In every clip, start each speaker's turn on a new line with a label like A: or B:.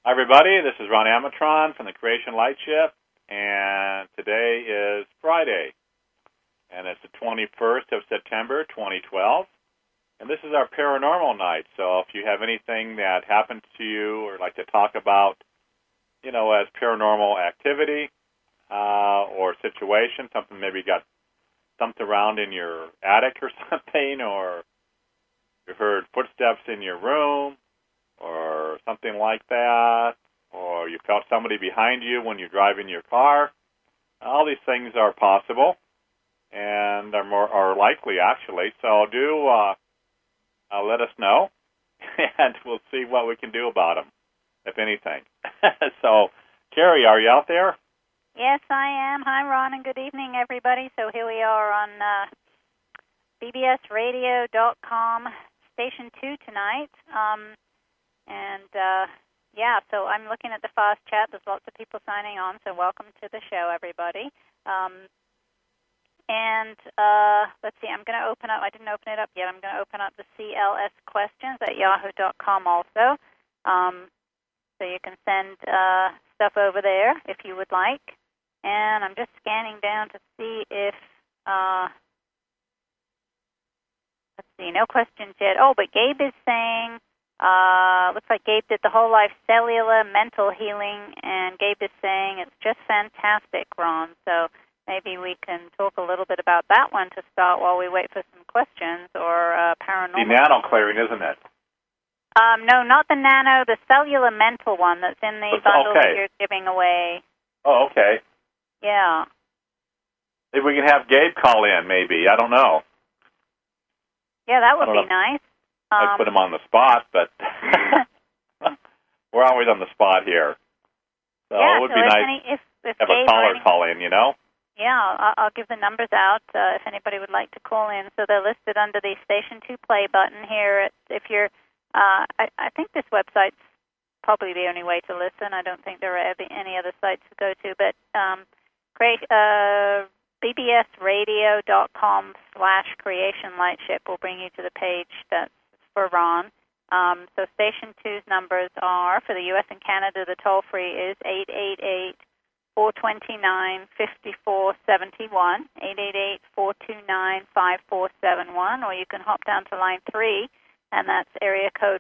A: Hi, everybody. This is Ron Amatron from the Creation Light Shift, and today is Friday, and it's the 21st of September, 2012, and this is our paranormal night. So if you have anything that happened to you or like to talk about, as paranormal activity or situation, something maybe got thumped around in your attic or something, or you heard footsteps in your room, or something like that, or you felt somebody behind you when you're driving your car. All these things are possible and are likely, actually. So do let us know, and we'll see what we can do about them, if anything. So, Carrie, are you out there?
B: Yes, I am. Hi, Ron, and good evening, everybody. So here we are on bbsradio.com, Station 2 tonight. So I'm looking at the fast chat. There's lots of people signing on, so welcome to the show, everybody. Let's see, I'm going to open up, I didn't open it up yet, I'm going to open up the CLS questions at yahoo.com also. So you can send stuff over there if you would like. And I'm just scanning down to see if, let's see, no questions yet. Oh, but Gabe is saying, looks like Gabe did the whole life cellular mental healing, and Gabe is saying it's just fantastic, Ron. So maybe we can talk a little bit about that one to start while we wait for some questions or paranormal.
A: The nano clearing, isn't it?
B: No, not the nano, the cellular mental one that's in the bundle that you're giving away.
A: Oh, okay.
B: Yeah.
A: Maybe we can have Gabe call in, maybe. I don't know.
B: Yeah, that would be nice.
A: I put him on the spot, but we're always on the spot here. So it would be nice
B: if
A: to have a caller call in,
B: Yeah, I'll give the numbers out if anybody would like to call in. So they're listed under the Station 2 play button here. If you're, I think this website's probably the only way to listen. I don't think there are any other sites to go to, but bbsradio.com/creationlightship will bring you to the page that's for Ron. So Station 2's numbers are, for the U.S. and Canada, the toll-free is 888-429-5471, 888-429-5471, or you can hop down to line 3, and that's area code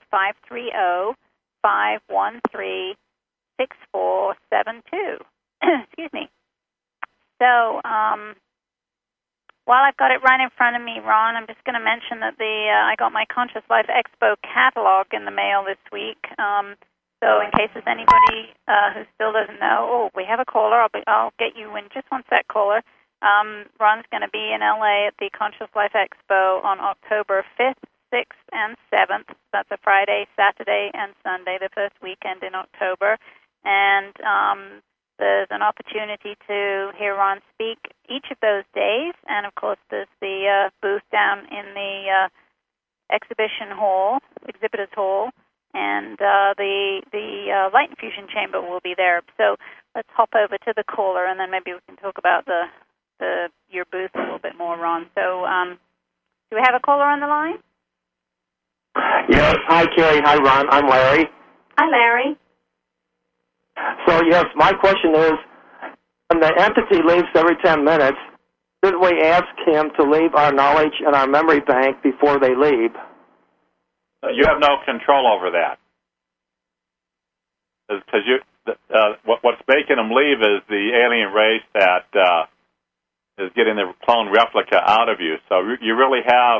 B: 530-513-6472. Excuse me. So, while I've got it right in front of me, Ron, I'm just going to mention that I got my Conscious Life Expo catalog in the mail this week. So in case there's anybody who still doesn't know, we have a caller. I'll get you in just one sec, caller. Ron's going to be in L.A. at the Conscious Life Expo on October 5th, 6th, and 7th. That's a Friday, Saturday, and Sunday, the first weekend in October. And there's an opportunity to hear Ron speak each of those days. And, of course, there's the booth down in the exhibitors hall, and the light infusion chamber will be there. So let's hop over to the caller, and then maybe we can talk about your booth a little bit more, Ron. So do we have a caller on the line?
C: Yes. Hi, Carrie. Hi, Ron. I'm Larry.
B: Hi, Larry.
C: So, yes, my question is, when the entity leaves every 10 minutes, should we ask him to leave our knowledge in our memory bank before they leave?
A: You have no control over that. Because what's making them leave is the alien race that is getting the clone replica out of you. So you really have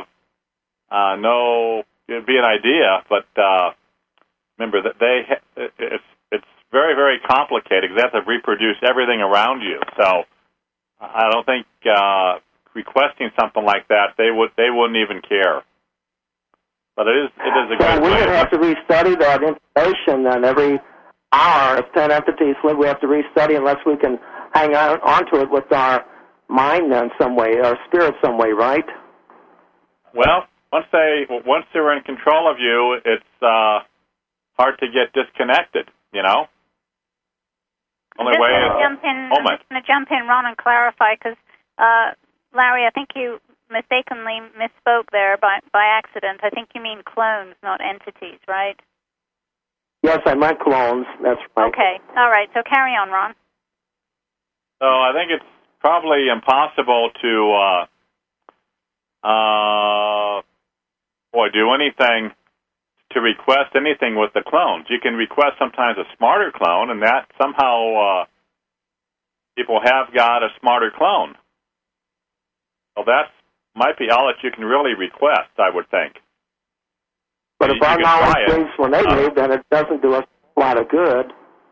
A: it'd be an idea, but remember that it's very, very complicated because they have to reproduce everything around you. So I don't think requesting something like that, they wouldn't even care. But it is a good way.
C: So we would have to restudy that information then every hour. If 10 entities live, we have to restudy unless we can hang on to it with our mind in some way, our spirit some way, right?
A: Well, once they're in control of you, it's hard to get disconnected, Only way is
B: I'm just going to jump in, Ron, and clarify, because, Larry, I think you mistakenly misspoke there by accident. I think you mean clones, not entities, right?
C: Yes, I meant clones. That's right.
B: Okay. All right. So carry on, Ron.
A: So I think it's probably impossible to do anything, to request anything with the clones. You can request sometimes a smarter clone, and that somehow people have got a smarter clone. So that might be all that you can really request, I would think.
C: But if our knowledge leaves when they leave, then it doesn't do us a lot of good.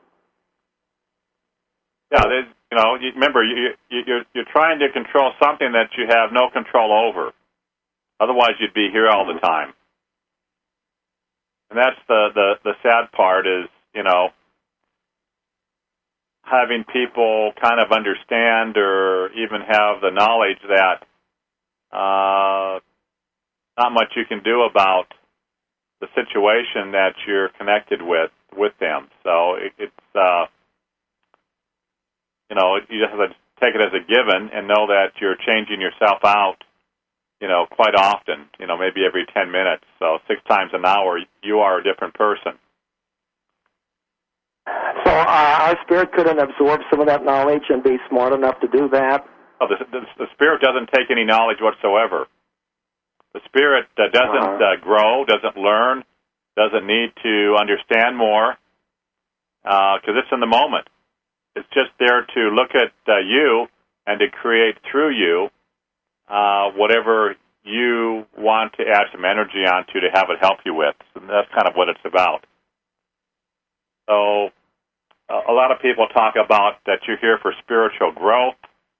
A: Yeah, remember, you're trying to control something that you have no control over. Otherwise, you'd be here all the time. And that's the sad part is, having people kind of understand or even have the knowledge that not much you can do about the situation that you're connected with them. So it's you just have to take it as a given and know that you're changing yourself out, quite often, maybe every 10 minutes. So 6 times an hour, you are a different person.
C: So our spirit couldn't absorb some of that knowledge and be smart enough to do that?
A: Oh, the spirit doesn't take any knowledge whatsoever. The spirit doesn't grow, doesn't learn, doesn't need to understand more, because it's in the moment. It's just there to look at you and to create through you whatever you want to add some energy onto to have it help you with. And that's kind of what it's about. So a lot of people talk about that you're here for spiritual growth,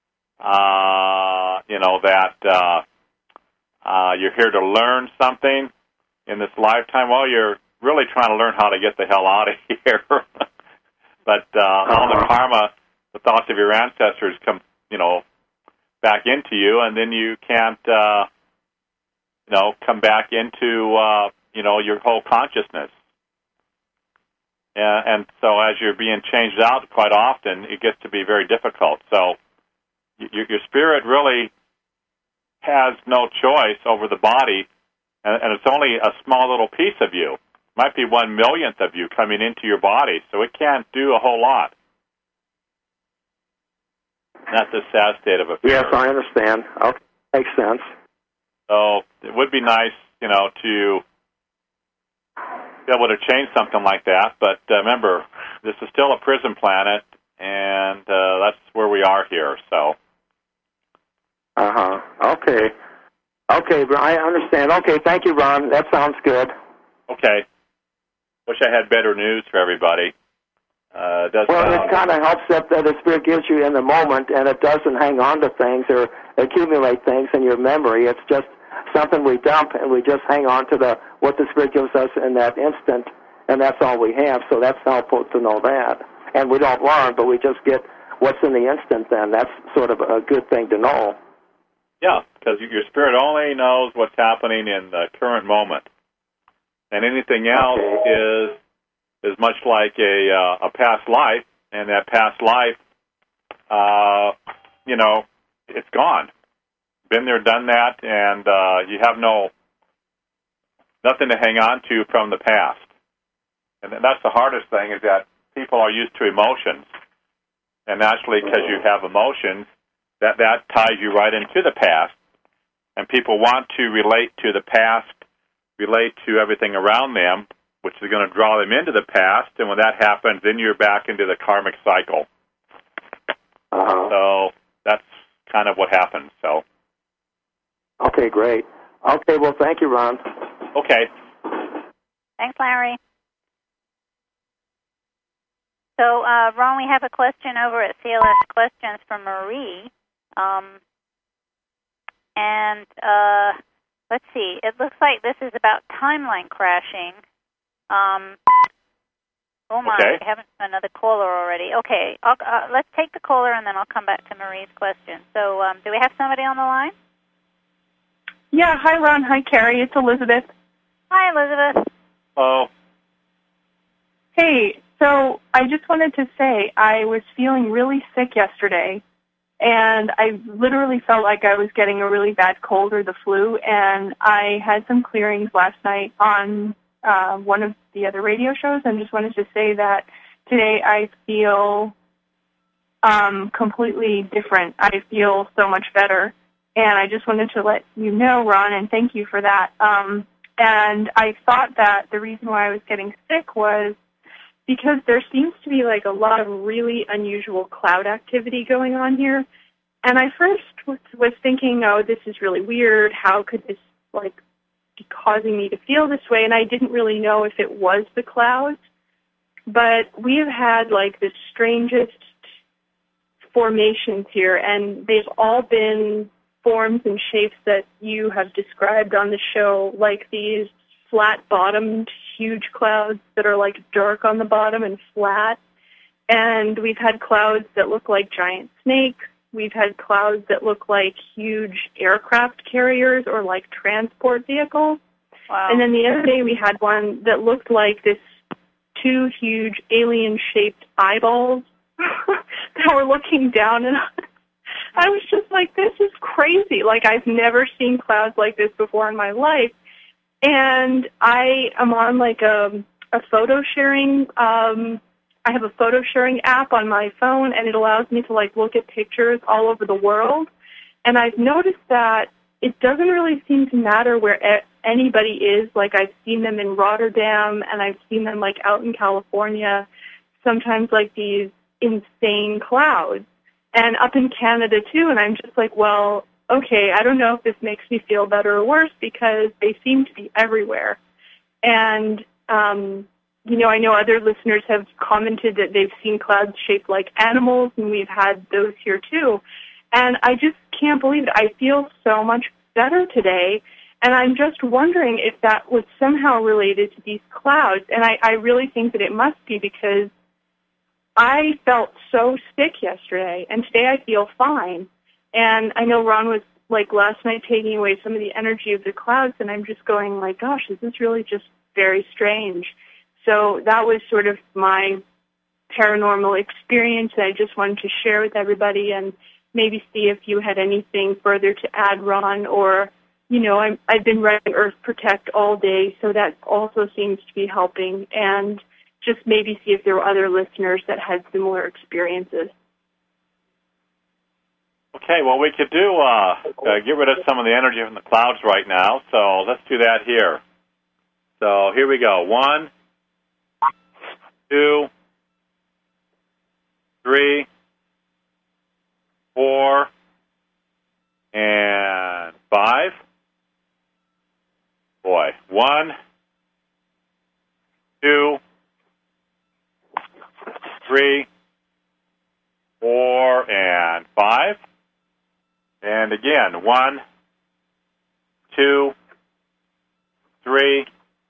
A: that you're here to learn something in this lifetime. Well, you're really trying to learn how to get the hell out of here. But all the karma, the thoughts of your ancestors come, back into you, and then you can't, come back into, your whole consciousness. And so as you're being changed out quite often, it gets to be very difficult. So your spirit really has no choice over the body, and it's only a small little piece of you. It might be 1/1,000,000th of you coming into your body, so it can't do a whole lot. That's the sad state of affairs.
C: Yes, I understand. Okay, makes sense.
A: So it would be nice, to be able to change something like that. But remember, this is still a prison planet, and that's where we are here. So.
C: Okay. Okay, I understand. Okay, thank you, Ron. That sounds good.
A: Okay. Wish I had better news for everybody.
C: It kind of helps that the Spirit gives you in the moment, and it doesn't hang on to things or accumulate things in your memory. It's just something we dump, and we just hang on to what the Spirit gives us in that instant, and that's all we have. So that's helpful to know that. And we don't learn, but we just get what's in the instant then. That's sort of a good thing to know.
A: Yeah, because your spirit only knows what's happening in the current moment. And anything else is much like a past life, and that past life, it's gone. Been there, done that, and you have nothing to hang on to from the past. And that's the hardest thing, is that people are used to emotions. And naturally, because you have emotions, that ties you right into the past. And people want to relate to the past, relate to everything around them, which is going to draw them into the past. And when that happens, then you're back into the karmic cycle. So that's kind of what happens. So.
C: Okay, great. Okay, well, thank you, Ron.
A: Okay.
B: Thanks, Larry. So, Ron, we have a question over at CLS Questions from Marie. Let's see. It looks like this is about timeline crashing. Oh, my.
A: Okay.
B: We have another caller already. Okay. Let's take the caller, and then I'll come back to Marie's question. So, do we have somebody on the line?
D: Yeah. Hi, Ron. Hi, Carrie. It's Elizabeth.
B: Hi, Elizabeth.
A: Hello.
D: Hey. So I just wanted to say I was feeling really sick yesterday, and I literally felt like I was getting a really bad cold or the flu, and I had some clearings last night on one of the other radio shows, and just wanted to say that today I feel completely different. I feel so much better, and I just wanted to let you know, Ron, and thank you for that. And I thought that the reason why I was getting sick was because there seems to be like a lot of really unusual cloud activity going on here. And I first was thinking, oh, this is really weird. How could this like be causing me to feel this way? And I didn't really know if it was the clouds. But we have had like the strangest formations here, and they've all been forms and shapes that you have described on the show, like these flat-bottomed, huge clouds that are like dark on the bottom and flat. And we've had clouds that look like giant snakes. We've had clouds that look like huge aircraft carriers or like transport vehicles.
B: Wow.
D: And then the other day we had one that looked like this two huge alien-shaped eyeballs that were looking down, and I was just like, this is crazy. Like, I've never seen clouds like this before in my life. And I am on like a photo sharing, I have a photo sharing app on my phone, and it allows me to like look at pictures all over the world. And I've noticed that it doesn't really seem to matter where anybody is. Like, I've seen them in Rotterdam, and I've seen them like out in California, sometimes like these insane clouds, and up in Canada too. And I'm just like, well, okay, I don't know if this makes me feel better or worse, because they seem to be everywhere. And you know, I know other listeners have commented that they've seen clouds shaped like animals, and we've had those here too. And I just can't believe it. I feel so much better today, and I'm just wondering if that was somehow related to these clouds. And I really think that it must be, because I felt so sick yesterday, and today I feel fine. And I know Ron was, like, last night taking away some of the energy of the clouds, and I'm just going, like, gosh, is this really just very strange? So that was sort of my paranormal experience that I just wanted to share with everybody, and maybe see if you had anything further to add, Ron. Or, you know, I've been writing Earth Protect all day, so that also seems to be helping, and just maybe see if there were other listeners that had similar experiences.
A: Okay, well, we could do get rid of some of the energy from the clouds right now, so let's do that here. So here we go. 1, 2, 3, 4, and 5. Boy, 1, 2, 3, 4, and 5. And again, 1, 2, 3,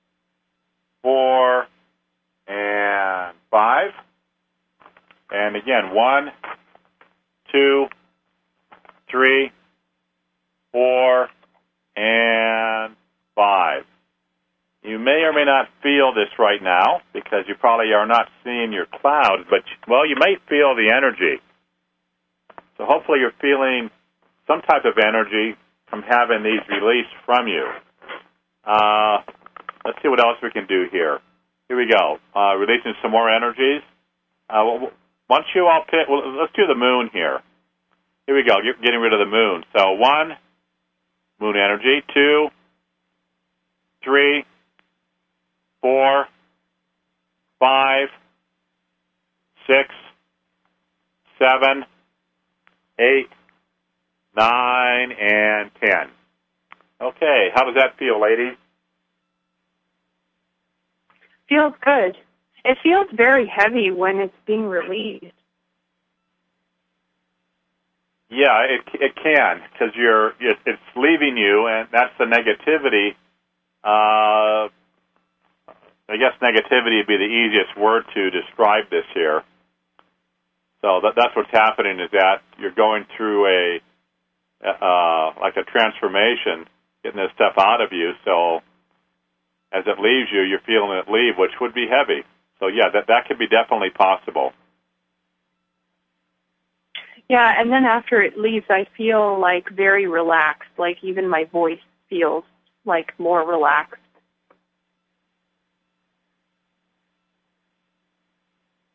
A: 4, and 5. And again, 1, 2, 3, 4, and 5. You may or may not feel this right now, because you probably are not seeing your clouds, but, well, you may feel the energy. So hopefully you're feeling some type of energy from having these released from you. Let's see what else we can do here. Here we go. Releasing some more energies. Once you all pick, well, let's do the moon here. Here we go. Getting rid of the moon. So 1, moon energy. 2, 3, 4, 5, 6, 7, 8, 9, and 10. Okay, how does that feel, ladies?
D: Feels good. It feels very heavy when it's being released.
A: Yeah, it can, because it's leaving you, and that's the negativity. I guess negativity would be the easiest word to describe this here. So that's what's happening, is that you're going through like a transformation, getting this stuff out of you. So as it leaves you, you're feeling it leave, which would be heavy. So yeah, that could be definitely possible.
D: Yeah, and then after it leaves, I feel like very relaxed. Like even my voice feels like more relaxed.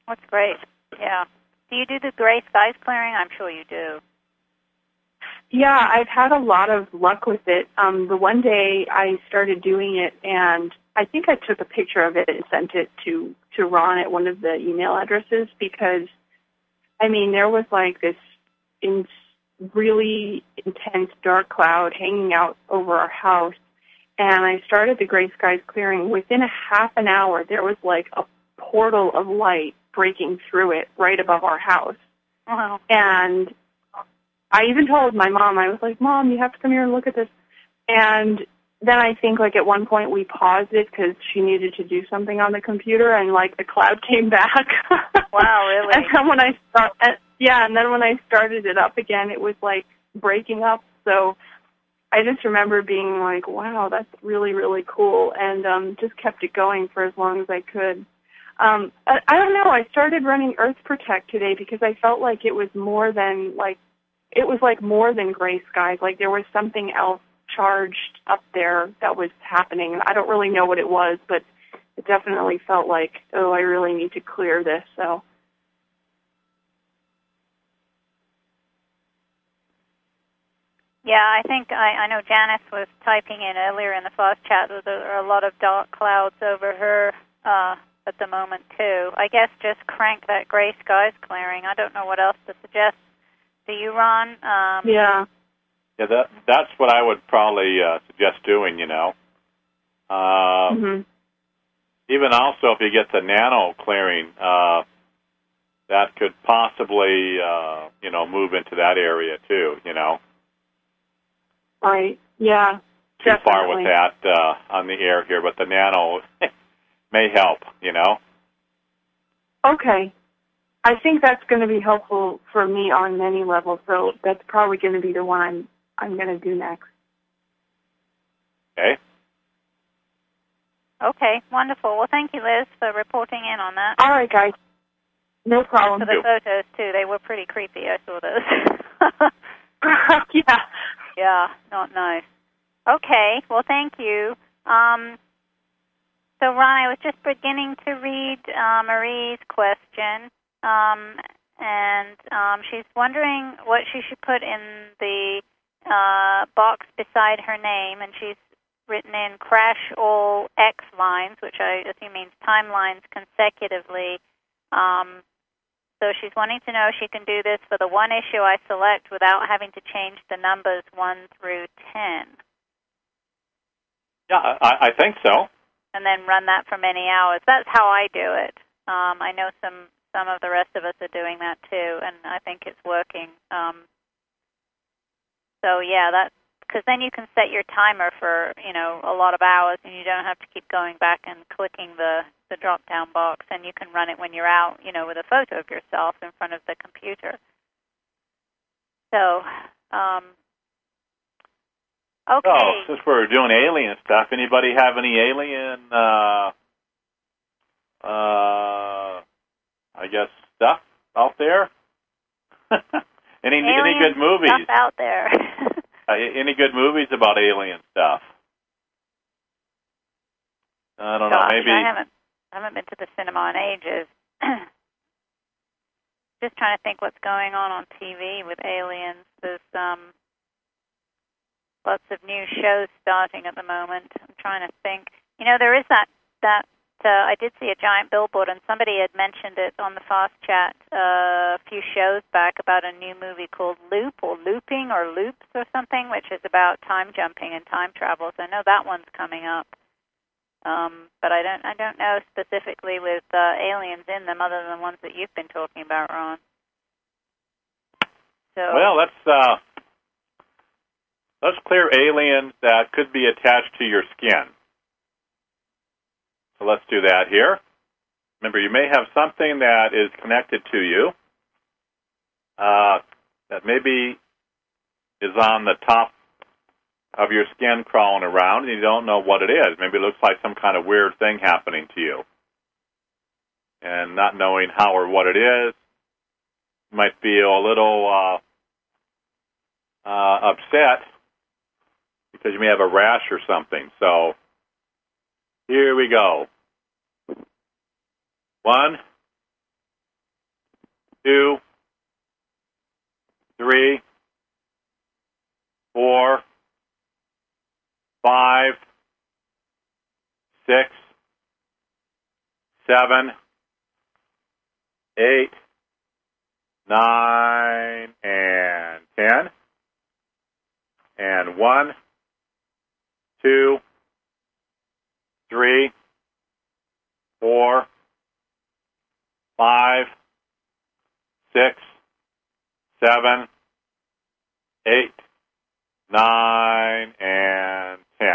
B: That's great. Yeah. Do you do the gray skies clearing? I'm sure you do.
D: Yeah, I've had a lot of luck with it. The one day I started doing it, and I think I took a picture of it and sent it to Ron at one of the email addresses because, I mean, there was like this really intense dark cloud hanging out over our house, and I started the gray skies clearing. Within a half an hour, there was like a portal of light breaking through it right above our house.
B: Wow.
D: And I even told my mom, I was like, Mom, you have to come here and look at this. And then I think, like, at one point we paused it because she needed to do something on the computer, and, like, the cloud came back.
B: Wow, really?
D: And then when I started it up again, it was, like, breaking up. So I just remember being like, wow, that's really, really cool, and just kept it going for as long as I could. I don't know. I started running Earth Protect today because I felt like it was more than, like, more than gray skies. Like there was something else charged up there that was happening. I don't really know what it was, but it definitely felt like, oh, I really need to clear this. So.
B: Yeah, I think I know Janice was typing in earlier in the fast chat that there are a lot of dark clouds over her at the moment too. I guess just crank that gray skies clearing. I don't know what else to suggest. Do you, Ron?
D: Yeah.
A: Yeah, that's what I would probably suggest doing, you know. Even also if you get the nano clearing, that could possibly, move into that area too, you know.
D: Right, yeah,
A: Too
D: definitely.
A: far with that on the air here, but the nano may help, you know.
D: Okay. I think that's going to be helpful for me on many levels, so that's probably going to be the one I'm going to do next.
A: Okay.
B: Okay, wonderful. Well, thank you, Liz, for reporting in on that.
D: All right, guys. No problem.
B: For the photos, too. They were pretty creepy. I saw those.
D: Yeah.
B: Yeah, not nice. Okay, well, thank you. So, Ron, I was just beginning to read Marie's question, and she's wondering what she should put in the box beside her name, and she's written in crash all X lines, which I assume means timelines consecutively. So she's wanting to know if she can do this for the one issue I select without having to change the numbers 1 through 10.
A: Yeah, I think so.
B: And then run that for many hours. That's how I do it. I know some of the rest of us are doing that too, and I think it's working. So yeah, that because then you can set your timer for a lot of hours, and you don't have to keep going back and clicking the drop-down box, and you can run it when you're out, with a photo of yourself in front of the computer. So, okay.
A: Oh, since we're doing alien stuff, anybody have any alien, stuff out there? Any good movies?
B: Stuff out there.
A: Any good movies about alien stuff? I don't know. Maybe
B: I haven't been to the cinema in ages. Just trying to think what's going on TV with aliens. There's lots of new shows starting at the moment. I'm trying to think. There is that I did see a giant billboard, and somebody had mentioned it on the Fast Chat a few shows back about a new movie called Loop or Looping or Loops or something, which is about time jumping and time travel. So I know that one's coming up. But I don't know specifically with aliens in them other than the ones that you've been talking about, Ron. So,
A: well, let's clear aliens that could be attached to your skin. So let's do that here. Remember, you may have something that is connected to you that maybe is on the top of your skin crawling around, and you don't know what it is. Maybe it looks like some kind of weird thing happening to you. And not knowing how or what it is, you might feel a little upset because you may have a rash or something. So here we go. 1, 2, 3, 4, 5, 6, 7, 8, 9, and 10. And 1, 2, 3, 4, 5, 6, 7, 8, 9, and 10.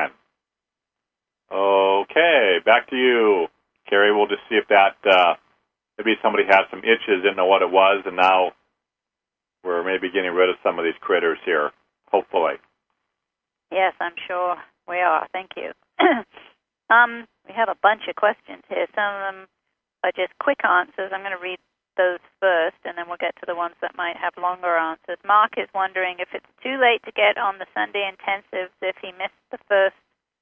A: Okay, back to you, Carrie. We'll just see if that maybe somebody had some itches, didn't know what it was, and now we're maybe getting rid of some of these critters here, hopefully.
B: Yes, I'm sure we are. Thank you. We have a bunch of questions here. Some of them are just quick answers. I'm going to read those first, and then we'll get to the ones that might have longer answers. Mark is wondering if it's too late to get on the Sunday intensives if he missed the first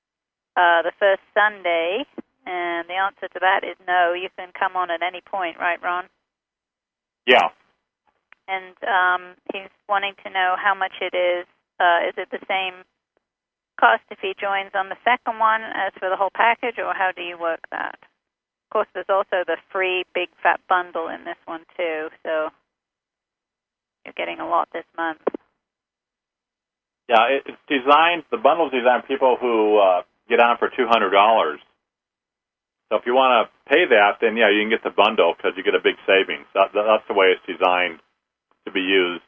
B: Sunday, and the answer to that is no. You can come on at any point, right, Ron?
A: Yeah.
B: And he's wanting to know how much it is. Is it the same cost if he joins on the second one as for the whole package, or how do you work that? Of course, there's also the free big fat bundle in this one too, so you're getting a lot this month.
A: Yeah, it's designed. The bundle's designed for people who get on for $200. So if you want to pay that, then yeah, you can get the bundle because you get a big savings. That's the way it's designed to be used.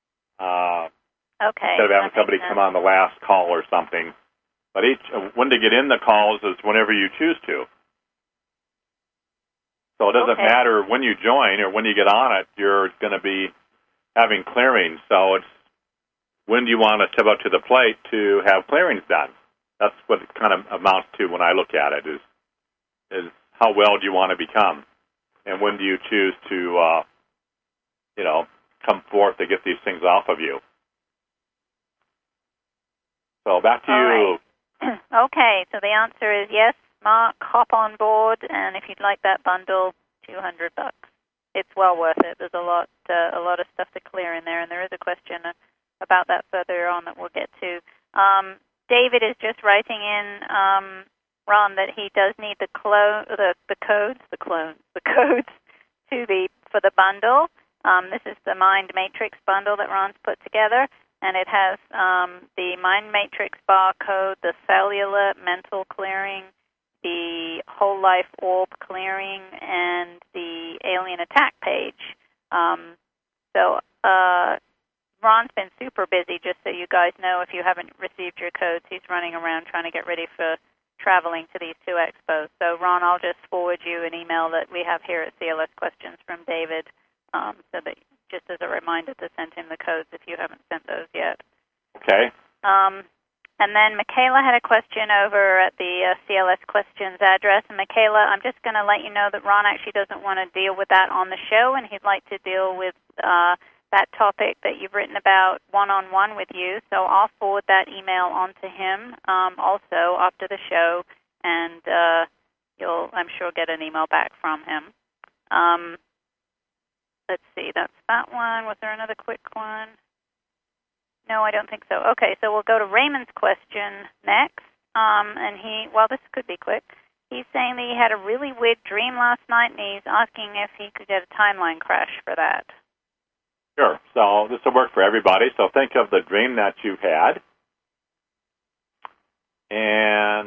B: Okay.
A: Instead of having somebody come on the last call or something. But when to get in the calls is whenever you choose to. So it doesn't matter when you join or when you get on it, you're going to be having clearing. So it's when do you want to step up to the plate to have clearings done? That's what it kind of amounts to when I look at it, is how well do you want to become? And when do you choose to, come forth to get these things off of you? So back to you.
B: Right. Okay, so the answer is yes, Mark, hop on board, and if you'd like that bundle, $200. It's well worth it. There's a lot of stuff to clear in there, and there is a question about that further on that we'll get to. David is just writing in, Ron, that he does need the codes for the bundle. This is the Mind Matrix bundle that Ron's put together. And it has the Mind Matrix barcode, the cellular mental clearing, the whole life orb clearing, and the alien attack page. So Ron's been super busy, just so you guys know. If you haven't received your codes, he's running around trying to get ready for traveling to these two expos. So Ron, I'll just forward you an email that we have here at CLS Questions from David, so that just as a reminder to send him the codes if you haven't sent those yet.
A: Okay.
B: And then Michaela had a question over at the CLS Questions address. And Michaela, I'm just going to let you know that Ron actually doesn't want to deal with that on the show, and he'd like to deal with that topic that you've written about one-on-one with you. So I'll forward that email on to him also after the show, and you'll, I'm sure, get an email back from him. Let's see, that's that one. Was there another quick one? No, I don't think so. Okay, so we'll go to Raymond's question next. And this could be quick. He's saying that he had a really weird dream last night, and he's asking if he could get a timeline crash for that.
A: Sure. So this will work for everybody. So think of the dream that you've had. And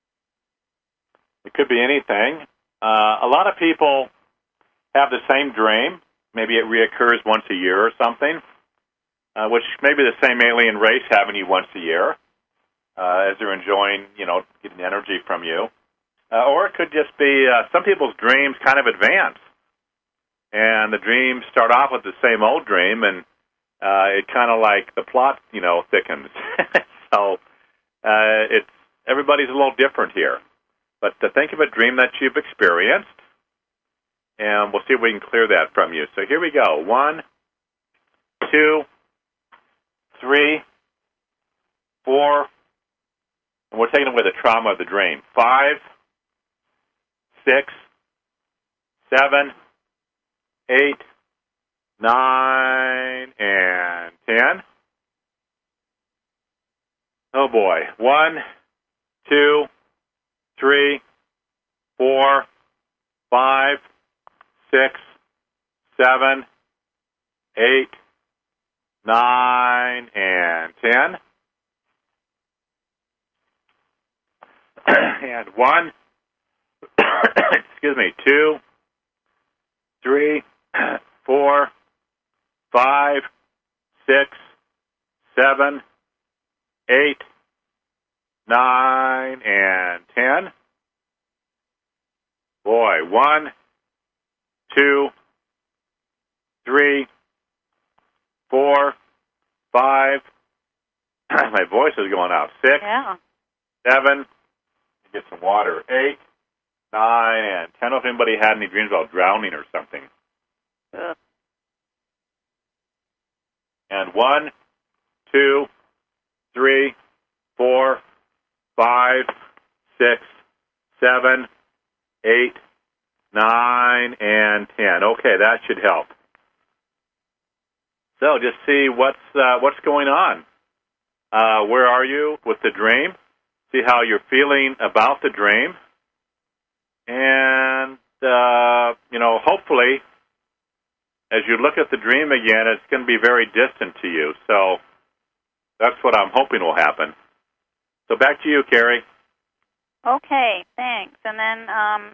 A: it could be anything. A lot of people have the same dream. Maybe it reoccurs once a year or something, which maybe the same alien race having you once a year as they're enjoying, getting energy from you. Or it could just be some people's dreams kind of advance. And the dreams start off with the same old dream, and it kind of like the plot, thickens. So everybody's a little different here. But to think of a dream that you've experienced, and we'll see if we can clear that from you. So here we go. 1, 2, 3, 4, and we're taking away the trauma of the dream. 5, 6, 7, 8, 9, and 10. Oh boy. 1, 2, 3, 4, 5, 6, 7, 8, 9, and 10. And 1, excuse me, 2, 3, 4, 5, 6, 7, 8, 9, and 10. Boy, 1, 2, 3, 4, 5. My voice is going out. 6,
B: Yeah.
A: 7. Get some water. 8, 9, and 10. I don't know if anybody had any dreams about drowning or something.
B: Ugh.
A: And 1, 2, 3, 4, 5, 6, 7, 8, 9, and 10. Okay, that should help. So just see what's going on. Where are you with the dream? See how you're feeling about the dream. And, hopefully, as you look at the dream again, it's going to be very distant to you. So that's what I'm hoping will happen. So back to you, Carrie.
B: Okay, thanks. And then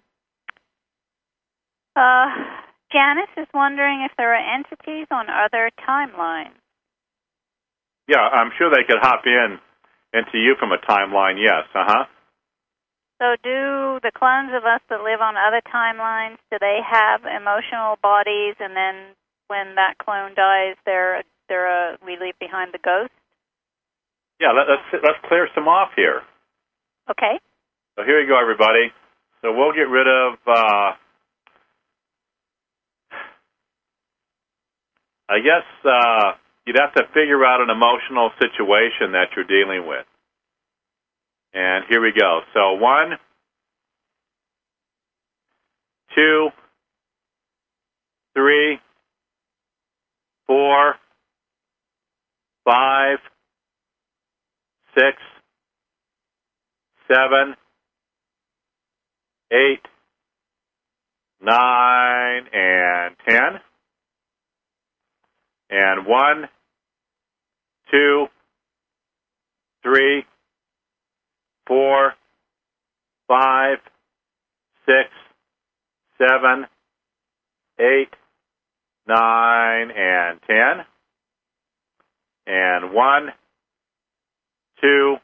B: Janice is wondering if there are entities on other timelines.
A: Yeah, I'm sure they could hop into you from a timeline, yes. Uh-huh.
B: So do the clones of us that live on other timelines, do they have emotional bodies, and then when that clone dies, we leave behind the ghost?
A: Yeah, let's clear some off here.
B: Okay.
A: So here you go, everybody. So we'll get rid of, I guess you'd have to figure out an emotional situation that you're dealing with. And here we go. So 1, 2, 3, 4, 5, 6, 7, 8, 9, and 10. And 1, 2, 3, 4, 5, 6, 7, 8, 9, and 10. And 1, 2,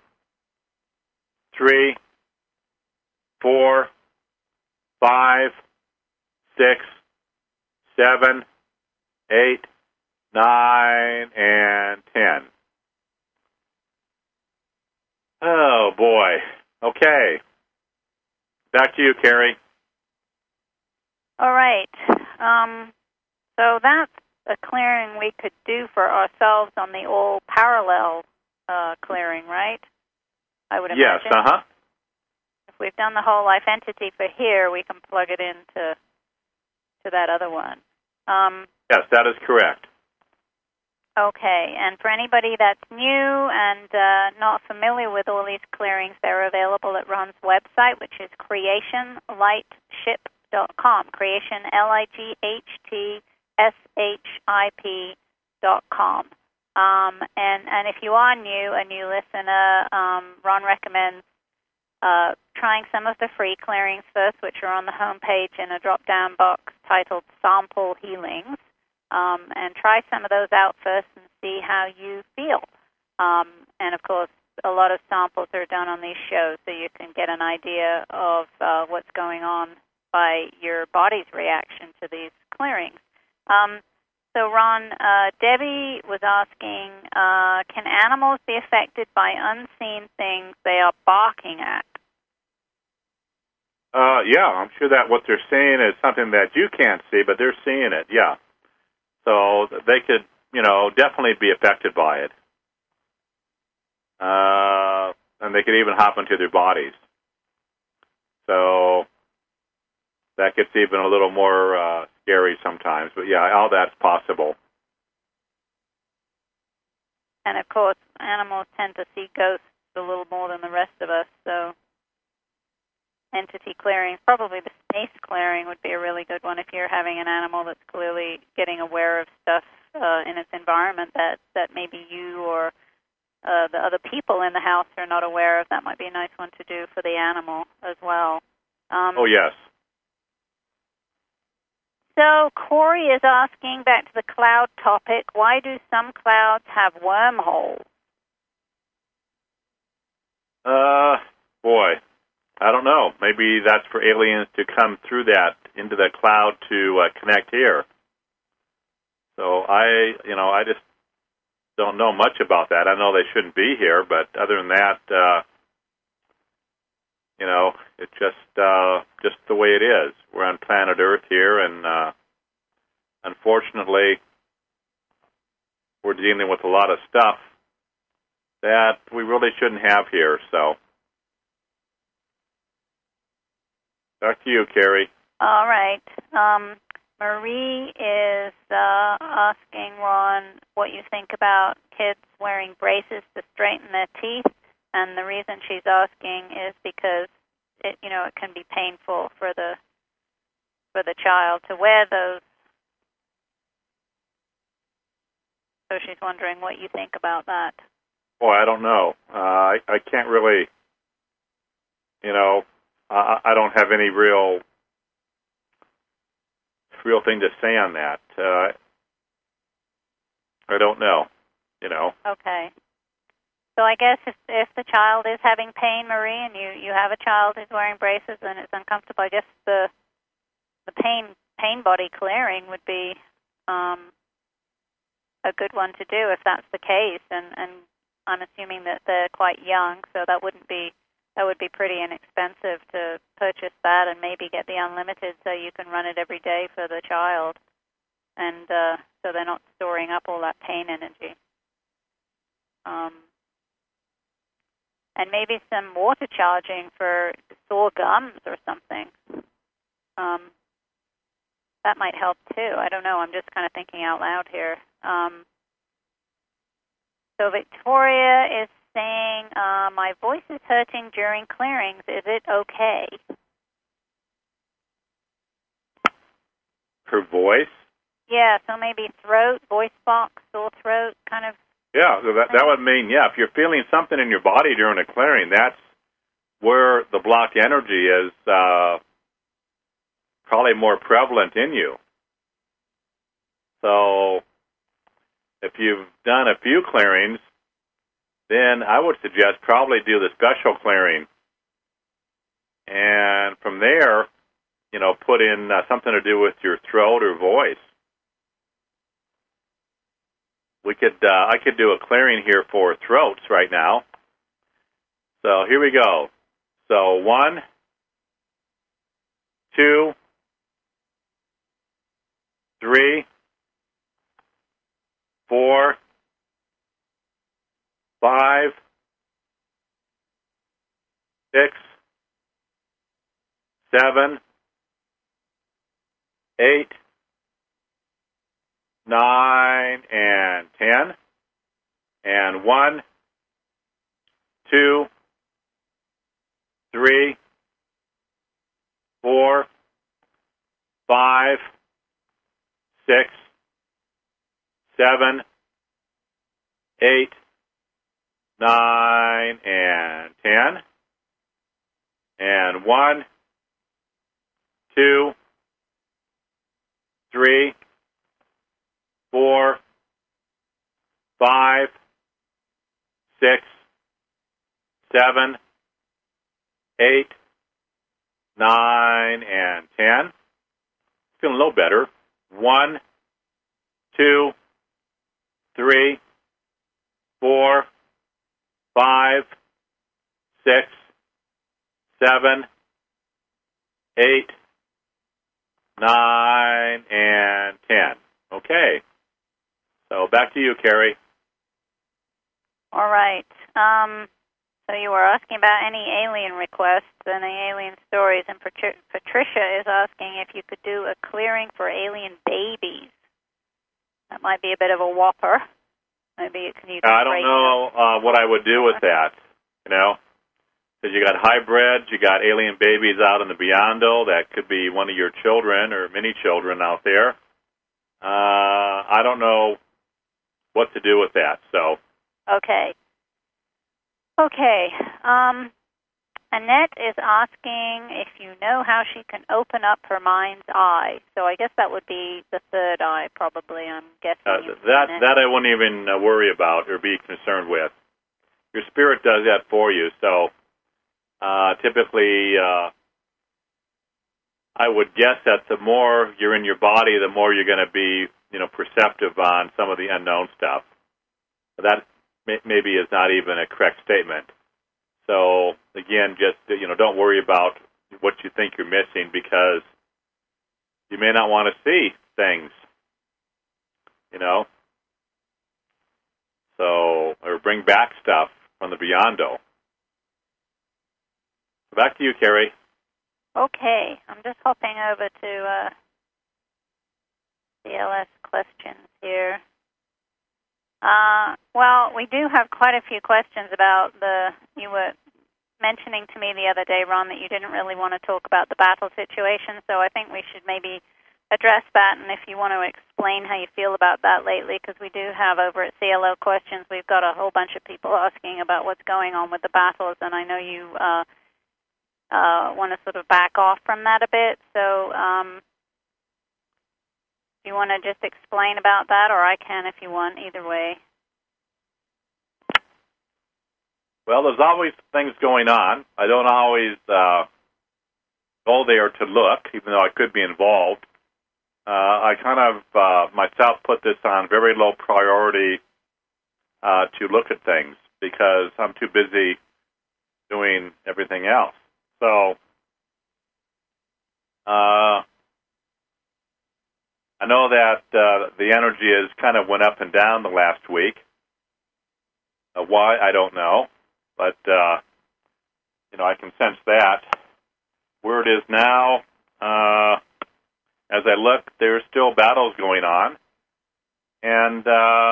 A: 3, 4, 5, 6, 7, 8, 9, and 10. Oh, boy. Okay. Back to you, Carrie.
B: All right. So that's a clearing we could do for ourselves on the all parallel clearing, right? I would imagine.
A: Yes, uh-huh.
B: If we've done the whole life entity for here, we can plug it into that other one.
A: Yes, that is correct.
B: Okay, and for anybody that's new and not familiar with all these clearings, they're available at Ron's website, which is creationlightship.com. Creation, LIGHTSHIP.com. And if you are a new listener, Ron recommends trying some of the free clearings first, which are on the home page in a drop-down box titled Sample Healings. And try some of those out first and see how you feel. And, of course, a lot of samples are done on these shows, so you can get an idea of what's going on by your body's reaction to these clearings. So, Ron, Debbie was asking, can animals be affected by unseen things they are barking at?
A: Yeah, I'm sure that what they're seeing is something that you can't see, but they're seeing it, yeah. So they could, definitely be affected by it. And they could even hop into their bodies. So that gets even a little more scary sometimes. But yeah, all that's possible.
B: And of course, animals tend to see ghosts a little more than the rest of us, so entity clearing, probably the space clearing would be a really good one if you're having an animal that's clearly getting aware of stuff in its environment that maybe you or the other people in the house are not aware of. That might be a nice one to do for the animal as well.
A: Oh, yes.
B: So Corey is asking, back to the cloud topic, why do some clouds have wormholes?
A: Boy, I don't know. Maybe that's for aliens to come through that into the cloud to connect here. So I just don't know much about that. I know they shouldn't be here, but other than that, it's just the way it is. We're on planet Earth here, and unfortunately, we're dealing with a lot of stuff that we really shouldn't have here. So, back to you, Carrie.
B: All right. Marie is asking Ron what you think about kids wearing braces to straighten their teeth, and the reason she's asking is because it can be painful for the child to wear those. So she's wondering what you think about that.
A: Boy, I don't know. I can't really, I don't have any real thing to say on that. I don't know,
B: Okay. So I guess if the child is having pain, Marie, and you have a child who's wearing braces and it's uncomfortable, I guess the pain body clearing would be a good one to do if that's the case. And I'm assuming that they're quite young, so that would be pretty inexpensive to purchase that and maybe get the unlimited so you can run it every day for the child, and so they're not storing up all that pain energy. And maybe some water charging for sore gums or something. That might help too. I don't know. I'm just kind of thinking out loud here. So Victoria is saying, my voice is hurting during clearings. Is it okay?
A: Her voice?
B: Yeah, so maybe throat, voice box, sore throat, kind of.
A: Yeah, so that would mean, if you're feeling something in your body during a clearing, that's where the blocked energy is probably more prevalent in you. So if you've done a few clearings, then I would suggest probably do the special clearing. And from there, put in something to do with your throat or voice. I could do a clearing here for throats right now. So here we go. So 1, 2, 3, 4, 5, 6, 7, 8, 9, and 10. And 1, 2, 3, 4, 5, 6, 7, 8, 9, and 10. And 1, 2, 3, 4, 5, 6, 7, 8, 9, and 10. Feeling a little better. 1, 2, 3, 4, 5, 6, 7, 8, 9, and 10. Okay. So back to you, Carrie.
B: All right. So you were asking about any alien requests, any alien stories, and Patricia is asking if you could do a clearing for alien babies. That might be a bit of a whopper. Maybe you can.
A: I don't know what I would do with that. Because you got hybrids, you got alien babies out in the Beyondle. That could be one of your children or many children out there. I don't know what to do with that. So. Okay.
B: Annette is asking if you know how she can open up her mind's eye. So I guess that would be the third eye, probably. I'm guessing.
A: That I wouldn't even worry about or be concerned with. Your spirit does that for you. So typically, I would guess that the more you're in your body, the more you're going to be, perceptive on some of the unknown stuff. That maybe is not even a correct statement. So, again, just, don't worry about what you think you're missing because you may not want to see things, So, or bring back stuff from the Beyondle. Back to you, Carrie.
B: Okay. I'm just hopping over to CLS questions here. Well, we do have quite a few questions about you were mentioning to me the other day, Ron, that you didn't really want to talk about the battle situation, so I think we should maybe address that, and if you want to explain how you feel about that lately, because we do have over at CLO Questions, we've got a whole bunch of people asking about what's going on with the battles, and I know you want to sort of back off from that a bit, so do you want to just explain about that, or I can if you want, either way.
A: Well, there's always things going on. I don't always go there to look, even though I could be involved. I kind of, myself, put this on very low priority to look at things because I'm too busy doing everything else. So, I know that the energy has kind of went up and down the last week. Why, I don't know. But, I can sense that. Where it is now, as I look, there's still battles going on. And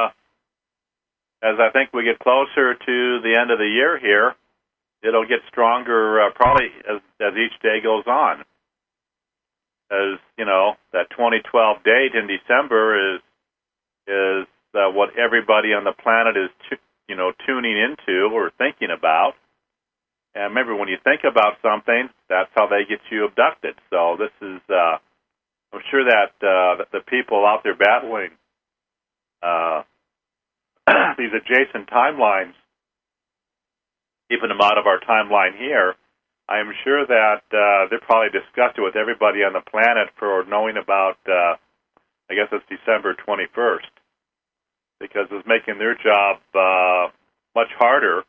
A: as I think we get closer to the end of the year here, it'll get stronger probably as each day goes on. As, that 2012 date in December is what everybody on the planet is tuning into or thinking about. And remember, when you think about something, that's how they get you abducted. So this is, I'm sure that the people out there battling these adjacent timelines, keeping them out of our timeline here, I am sure that they're probably discussed it with everybody on the planet for knowing about, I guess it's December 21st. Because it's making their job much harder.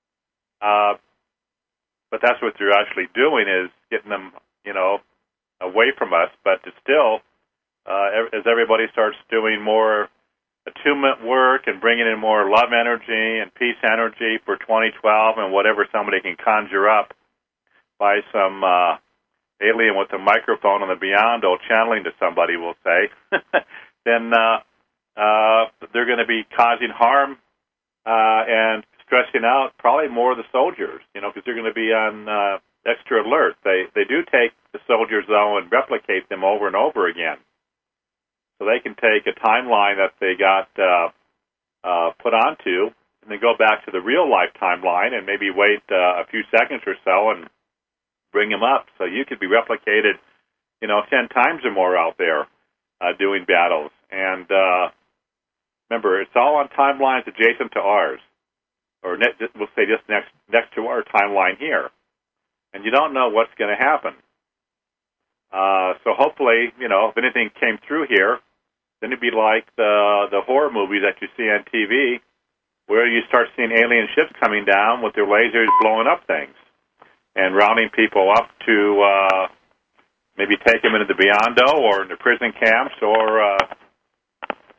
A: But that's what they're actually doing is getting them, away from us. But it's still, as everybody starts doing more attunement work and bringing in more love energy and peace energy for 2012 and whatever somebody can conjure up by some alien with a microphone on the Beyondle channeling to somebody, we'll say, then they're going to be causing harm and stressing out probably more of the soldiers, because they're going to be on extra alert. They do take the soldiers, though, and replicate them over and over again. So they can take a timeline that they got put onto and then go back to the real-life timeline and maybe wait a few seconds or so and bring them up. So you could be replicated, 10 times or more out there doing battles. And remember, it's all on timelines adjacent to ours, or we'll say just next to our timeline here. And you don't know what's going to happen. So hopefully, if anything came through here, then it'd be like the horror movies that you see on TV, where you start seeing alien ships coming down with their lasers blowing up things and rounding people up to maybe take them into the Beyondle or into prison camps or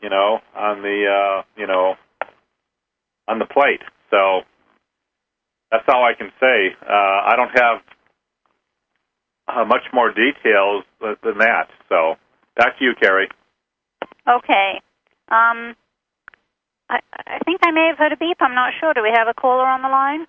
A: on the on the plate. So That's all I can say. I don't have much more details than that. So back to you, Carrie.
B: Okay. I think I may have heard a beep. I'm not sure. Do we have a caller on the line?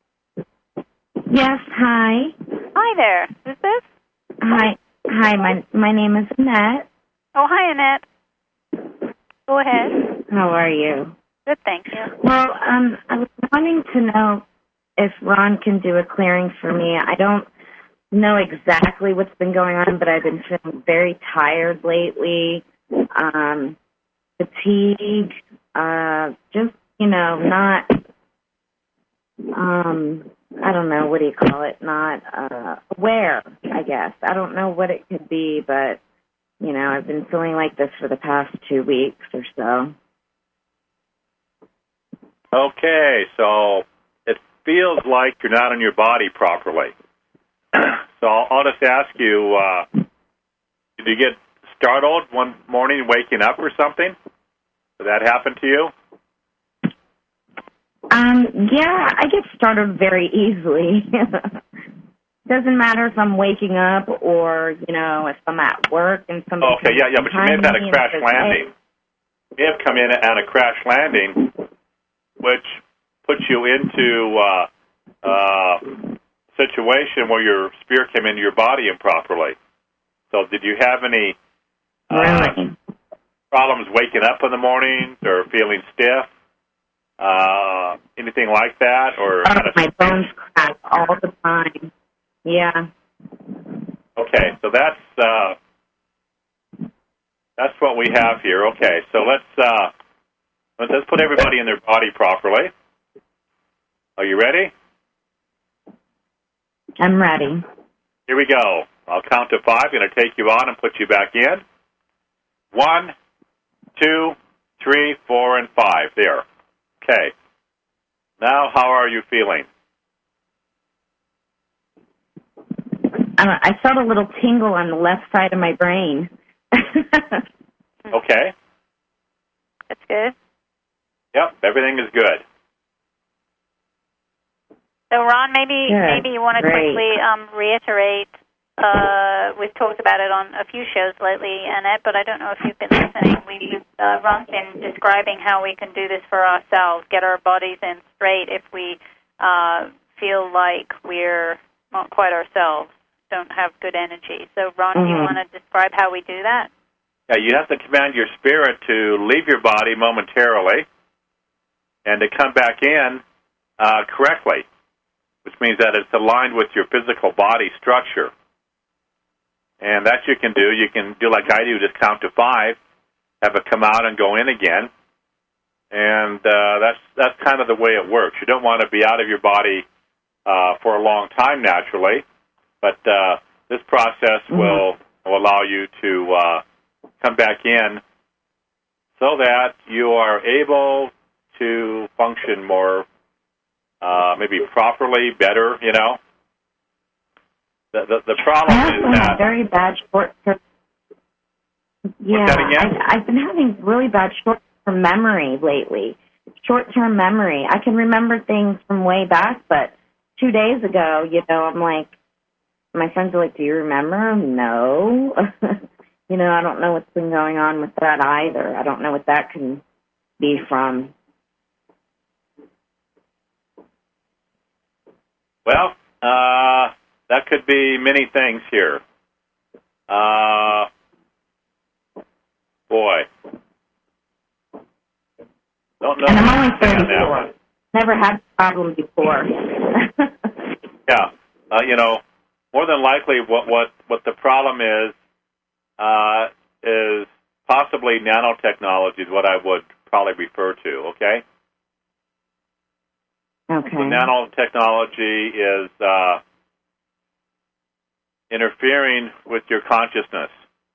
E: Yes, hi.
B: Hi there. Who's this?
E: Hi. My name is Annette.
B: Oh, hi, Annette. Go ahead.
E: How are you?
B: Good, thank you.
E: Well, I was wanting to know if Ron can do a clearing for me. I don't know exactly what's been going on, but I've been feeling very tired lately, fatigued, just, not, I don't know, what do you call it, not aware, I guess. I don't know what it could be, but, I've been feeling like this for the past 2 weeks or so.
A: Okay, so it feels like you're not in your body properly. So I'll just ask you, did you get startled one morning waking up or something? Did that happen to you?
E: Yeah, I get startled very easily. Doesn't matter if I'm waking up or, if I'm at work and something.
A: Okay, yeah, but you may have had a crash landing. You may have come in on a crash landing, which puts you into a situation where your spirit came into your body improperly. So did you have any problems waking up in the mornings or feeling stiff? Anything like that? Or
E: my bones crack all the time. Yeah.
A: Okay, so that's what we have here. Okay, so let's put everybody in their body properly. Are you ready?
E: I'm ready.
A: Here we go. I'll count to 5. I'm going to take you on and put you back in. 1, 2, 3, 4, and 5. There. Okay. Now, how are you feeling?
E: I felt a little tingle on the left side of my brain.
A: Okay.
B: That's good.
A: Yep, everything is good.
B: So, Ron, maybe you want to quickly reiterate. We've talked about it on a few shows lately, Annette, but I don't know if you've been listening. Ron's been describing how we can do this for ourselves, get our bodies in straight if we feel like we're not quite ourselves, don't have good energy. So, Ron, do you want to describe how we do that?
A: Yeah, you have to command your spirit to leave your body momentarily and to come back in correctly, which means that it's aligned with your physical body structure. And that you can do. You can do like I do, just count to 5, have it come out and go in again. And that's kind of the way it works. You don't want to be out of your body for a long time naturally, but this process will allow you to come back in so that you are able to function more, maybe properly, better, The problem is that
E: very bad short-term. Yeah, I've been having really bad short-term memory lately. Short-term memory. I can remember things from way back, but 2 days ago, I'm like, my friends are like, "Do you remember?" No. I don't know what's been going on with that either. I don't know what that can be from.
A: Well, that could be many things here. Boy. Don't know.
E: And I'm only 34. Never had a problem before.
A: Yeah. More than likely what the problem is possibly nanotechnology is what I would probably refer to, okay?
E: Okay.
A: So nanotechnology is interfering with your consciousness.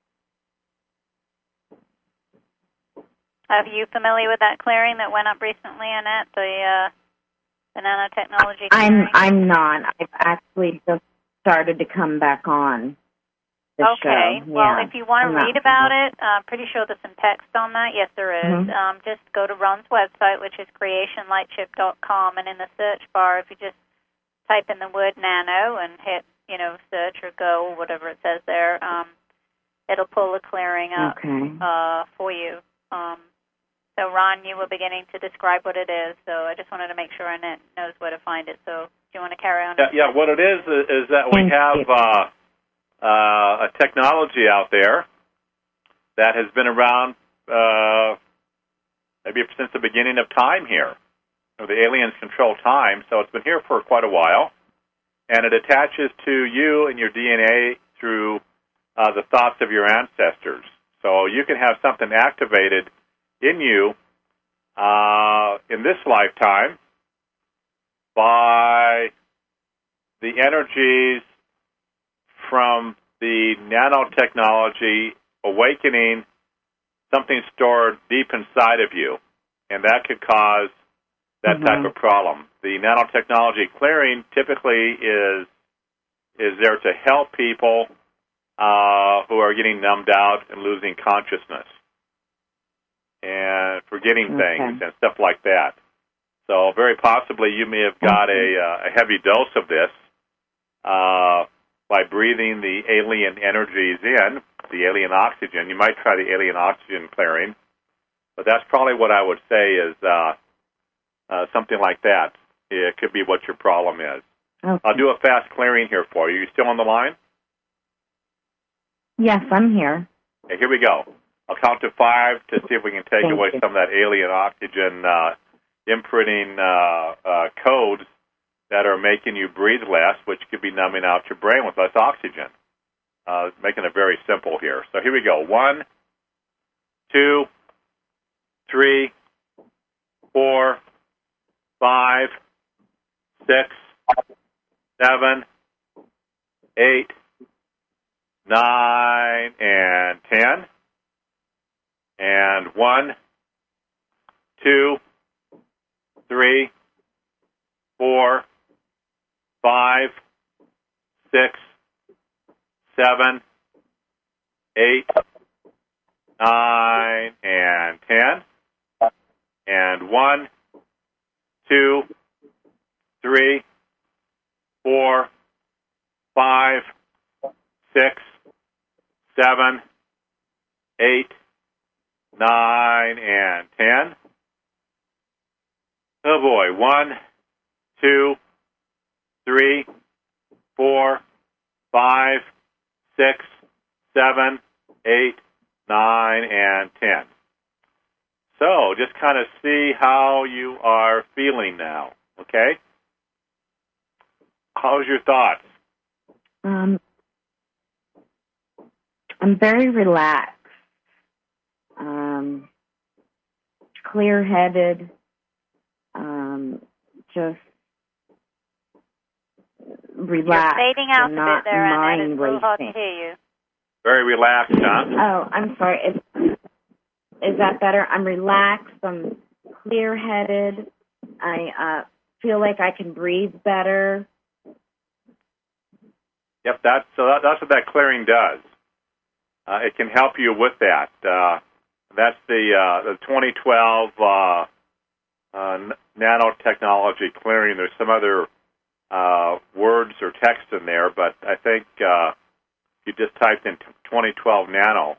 B: Are you familiar with that clearing that went up recently, Annette, the nanotechnology clearing?
E: I'm not. I've actually just started to come back on the show.
B: Well, if you want to read about it, I'm pretty sure there's some text on that. Yes, there is. Just go to Ron's website, which is creationlightship.com, and in the search bar, if you just type in the word nano and hit, search or go or whatever it says there, it'll pull the clearing up for you. So, Ron, you were beginning to describe what it is, so I just wanted to make sure Annette knows where to find it. So, do you want to carry on?
A: Yeah, what it is that we have a technology out there that has been around maybe since the beginning of time here. The aliens control time, so it's been here for quite a while, and it attaches to you and your DNA through the thoughts of your ancestors. So you can have something activated in you in this lifetime by the energies from the nanotechnology awakening something stored deep inside of you, and that could cause that type of problem. The nanotechnology clearing typically is there to help people who are getting numbed out and losing consciousness and forgetting things and stuff like that. So very possibly you may have got a heavy dose of this by breathing the alien energies in, the alien oxygen. You might try the alien oxygen clearing, but that's probably what I would say is something like that. It could be what your problem is. Okay. I'll do a fast clearing here for you. You still on the line?
E: Yes, I'm here.
A: Okay, here we go. I'll count to 5 to see if we can take away some of that alien oxygen imprinting codes that are making you breathe less, which could be numbing out your brain with less oxygen. Making it very simple here. So here we go. 1, 2, 3, 4, 5, 6, 7, 8, 9, and 10. And 1, 2, 3, 4, 5, 6, 7, 8, 9, and 10. And 1, 2, 3, 4, 5, 6, 7, 8, 9, and 10. Oh boy. 1, 2, 3, 4, 5, 6, 7, 8, 9, and 10. So just kind of see how you are feeling now, okay? How's your thoughts?
E: I'm very relaxed, clear-headed, just relaxed.
B: You're fading out a bit there,
E: and
B: it's real hard to hear you.
A: Very relaxed, huh?
E: Oh, I'm sorry. Is that better? I'm relaxed. I'm clear-headed. I feel like I can breathe better.
A: Yep, that's what that clearing does. It can help you with that. That's the 2012 nanotechnology clearing. There's some other words or text in there, but I think you just typed in 2012 nano.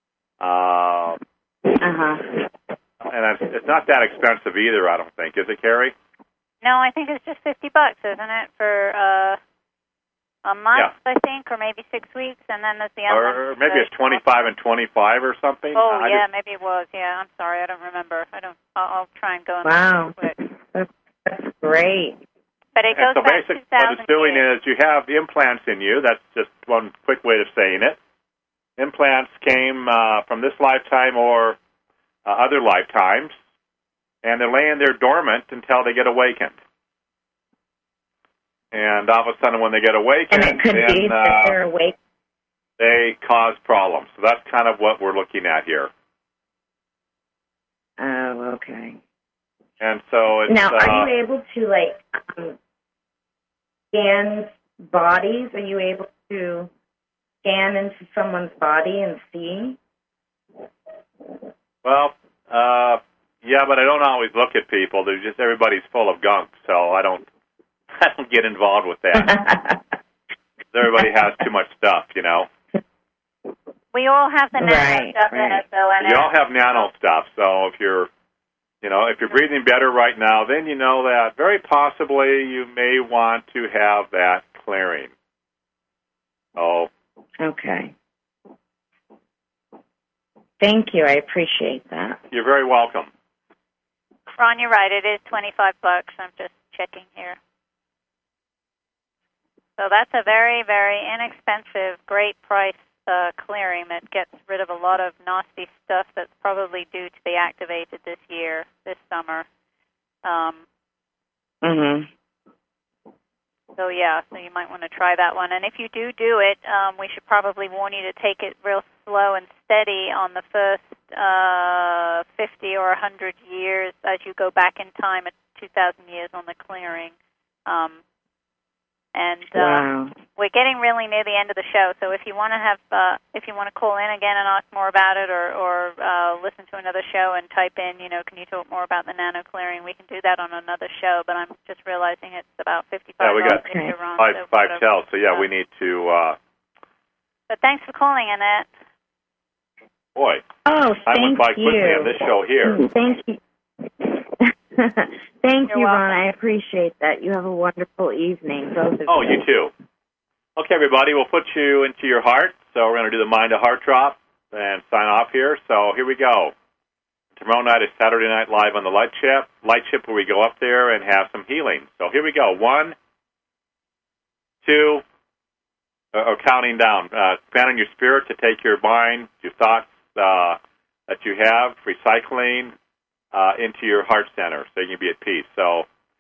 A: And it's not that expensive either, I don't think. Is it, Carrie?
B: No, I think it's just $50, isn't it, for a month, I think, or maybe 6 weeks, and then there's the other.
A: Or maybe it's 25 and 25 or something.
B: Oh, maybe it was. Yeah, I'm sorry, I don't remember. I'll try and go in
E: there quick. That's great.
B: But it goes back to 2000.
A: What it's doing is you have implants in you. That's just one quick way of saying it. Implants came from this lifetime or other lifetimes, and they're laying there dormant until they get awakened. And all of a sudden, when they get awakened,
E: and it could be that they're awake.
A: They cause problems. So that's kind of what we're looking at here.
E: Oh, okay.
A: And so it's...
E: Now, are you able to, scan bodies? Are you able to scan into someone's body and see?
A: Well, yeah, but I don't always look at people. Everybody's full of gunk, so I don't I don't get involved with that. Everybody has too much stuff, you know.
B: We all have the nano stuff in us, though.
A: You all have nano stuff, so if you're breathing better right now, then you know that very possibly you may want to have that clearing. Oh.
E: Okay. Thank you. I appreciate that.
A: You're very welcome.
B: Ron, you're right. It is $25. I'm just checking here. So that's a very, very inexpensive, great price clearing that gets rid of a lot of nasty stuff that's probably due to be activated this summer. So yeah, so you might want to try that one. And if you do it, we should probably warn you to take it real slow and steady on the first 50 or 100 years as you go back in time at 2,000 years on the clearing.
E: Wow.
B: We're getting really near the end of the show, so if you want to call in again and ask more about it, or listen to another show and type in, can you talk more about the nano clearing? We can do that on another show. But I'm just realizing it's about 55.
A: Yeah, we got five tells, so yeah, we need to.
B: But thanks for calling, Annette.
A: Boy,
E: time
A: went by quickly on this show here.
E: Thank you. Thank you, Ron. I appreciate that. You have a wonderful evening, both of you.
A: Oh, you too. Okay, everybody, we'll put you into your heart. So we're going to do the Mind to Heart drop and sign off here. So here we go. Tomorrow night is Saturday Night Live on the Light Ship, where we go up there and have some healing. So here we go. 1, 2, or counting down. Expanding your spirit to take your mind, your thoughts that you have, recycling, into your heart center, so you can be at peace. So,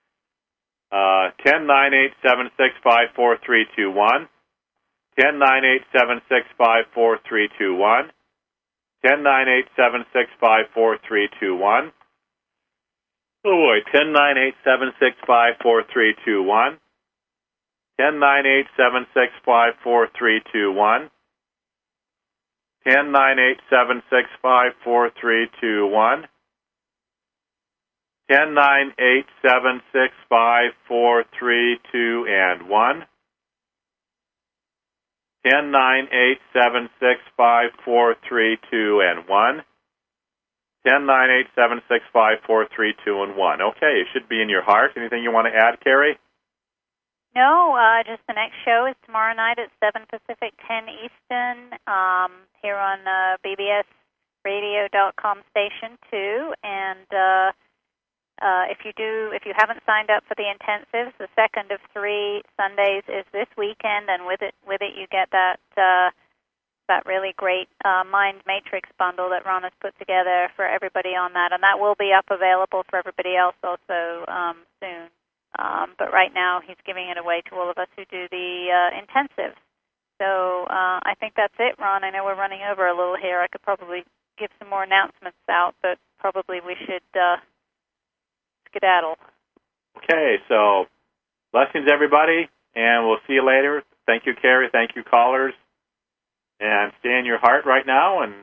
A: 10, 9, 8, 7, 6, 5, 4, 3, 2, 1. 10, 9, 8, 7, 6, 5, 4, 3, 2, 1. 10, 9, 8, 7, 6, 5, 4, 3, 2, 1. Oh boy, 10, 9, 8, 7, 6, 5, 4, 3, 2, 1. 10, 9, 8, 7, 6, 5, 4, 3, 2, 1. 10, 9, 8, 7, 6, 5, 4, 3, 2, 1. 10, 9, 8, 7, 6, 5, 4, 3, 2, and 1. 10, 9, 8, 7, 6, 5, 4, 3, 2, and 1. 10, 9, 8, 7, 6, 5, 4, 3, 2, and 1. Okay, it should be in your heart. Anything you want to add, Carrie?
B: No, just the next show is tomorrow night at 7 Pacific, 10 Eastern, here on bbsradio.com station 2. And if you haven't signed up for the intensives, the second of 3 Sundays is this weekend, and with it you get that really great Mind Matrix bundle that Ron has put together for everybody on that, and that will be up available for everybody else also soon. But right now he's giving it away to all of us who do the intensives. So I think that's it, Ron. I know we're running over a little here. I could probably give some more announcements out, but probably we should skedaddle. Okay, so blessings, everybody, and we'll see you later. Thank you, Carrie. Thank you, callers. And stay in your heart right now. And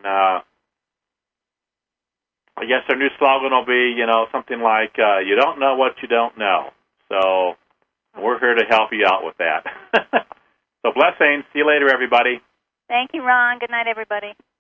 B: I guess our new slogan will be, something like, you don't know what you don't know. So we're here to help you out with that. So blessings. See you later, everybody. Thank you, Ron. Good night, everybody.